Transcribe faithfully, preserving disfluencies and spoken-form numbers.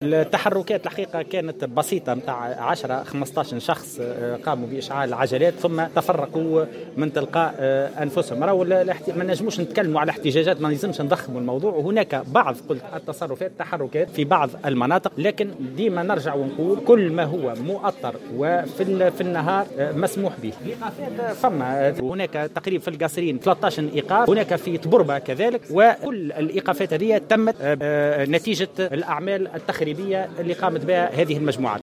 التحركات الحقيقة كانت بسيطة متاع عشرة خمسة عشر شخص قاموا بإشعال العجلات ثم تفرقوا من تلقاء أنفسهم. راهو ما نجموش نتكلموا على احتجاجات، ما نلزمش نضخموا الموضوع، وهناك بعض قلت التصرفات التحركات في بعض المناطق، لكن ديما نرجع ونقول كل ما هو مؤطر وفي في النهار مسموح به. الإيقافات فما هناك تقريبا في القصرين ثلاثة عشر إيقاف، هناك في طبربة كذلك، وكل الإيقافات هذه تمت نتيجة الأعمال التخريبية اللي قامت بها هذه المجموعات.